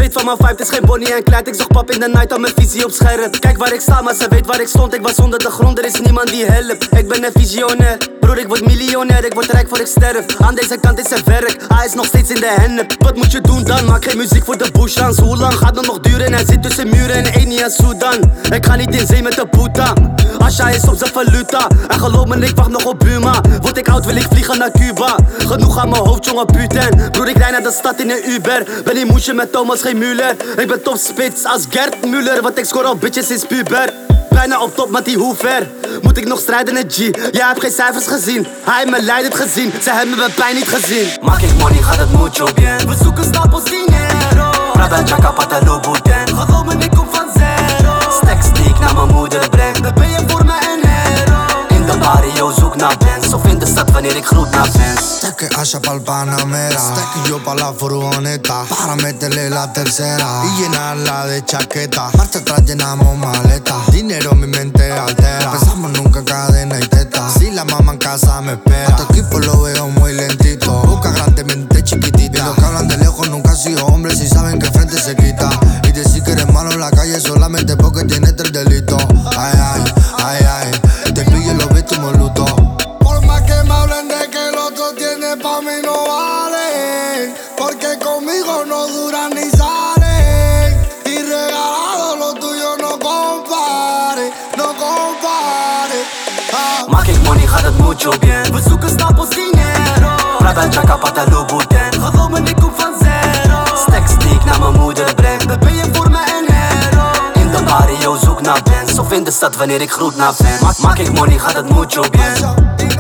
weet van mijn vibe, het is geen Bonnie en Clyde. Ik zag pap in de night, al mijn visie op scherp. Kijk waar ik sta, maar ze weet waar ik stond. Ik was onder de grond, er is niemand die helpt. Ik ben een visionair, broer ik word miljonair. Ik word rijk voor ik sterf, aan deze kant is het werk. Hij is nog steeds in de hennep. Wat moet je doen dan? Maak geen muziek voor de bushlands. Hoe lang gaat het nog duren? Hij zit tussen muren en Eni en Sudan. Ik ga niet in zee met de puta. Asha is op zijn valuta. En geloof me, ik wacht nog op Buma. Word ik oud, wil ik vliegen naar Cuba. Genoeg aan mijn hoofd, jongen, putain. Broer, ik rijd naar de stad in een Uber. Ben die moesje met Thomas, geen Muller. Ik ben topspits als Gert Muller. Want ik score op bitches is puber. Bijna op top, maar die hoe ver? Moet ik nog strijden in G? Jij hebt geen cijfers gezien. Hij heeft mijn lijden gezien. Zij hebben mijn pijn niet gezien. Maak ik money, gaat het mucho bien. We zoeken stapels dinero. Prada, Chaka, Pata, Louboutin. Geloof me, ik kom van zero. Stacks die ik naar mijn moeder breng. Dan ben je voor me een hero. In de barrio zoek naar bands. Of in de stad wanneer ik groet naar fans. Stack Asha pa'l Panamera. Stack yo pa' la furgoneta. Para meterle la tercera y llenarla de chaqueta. Marcha atrás llenamos maleta. Dinero mi mente altera. Pensamos nunca en cadena y teta. Si la mamá en casa me espera. A tu equipo lo veo muy lentito. Boca grande, mente chiquitita. Y los que hablan de lejos nunca han sido hombres. Si saben que frente se quita. Y decir que eres malo en la calle solamente porque tienes 3 delitos. Ay, ay, ay, ay. Te pillo los víctimos luto. Por más que me hablen de que el otro tiene, pa' mí no vale. Porque conmigo no duran ni salen. Y regalado lo tuyo no compare, no compare. Maak ik money, gaat het mucho bien. We zoeken stapels dinero. Prada, Chaka, Pata, Louboutin. Geloof me, ik kom van zero. Stacks die ik naar mijn moeder breng. Dan ben je voor me een hero. In de barrio zoek naar bands. Of in de stad wanneer ik groet naar fans. Maak ik money, gaat het mucho bien.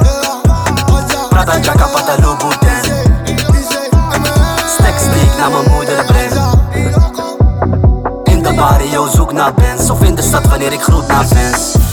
Prada, Chaka, Pata, Louboutin. Stacks die ik naar mijn moeder breng. In de barrio zoek naar bands. Of in de stad wanneer ik groet naar fans.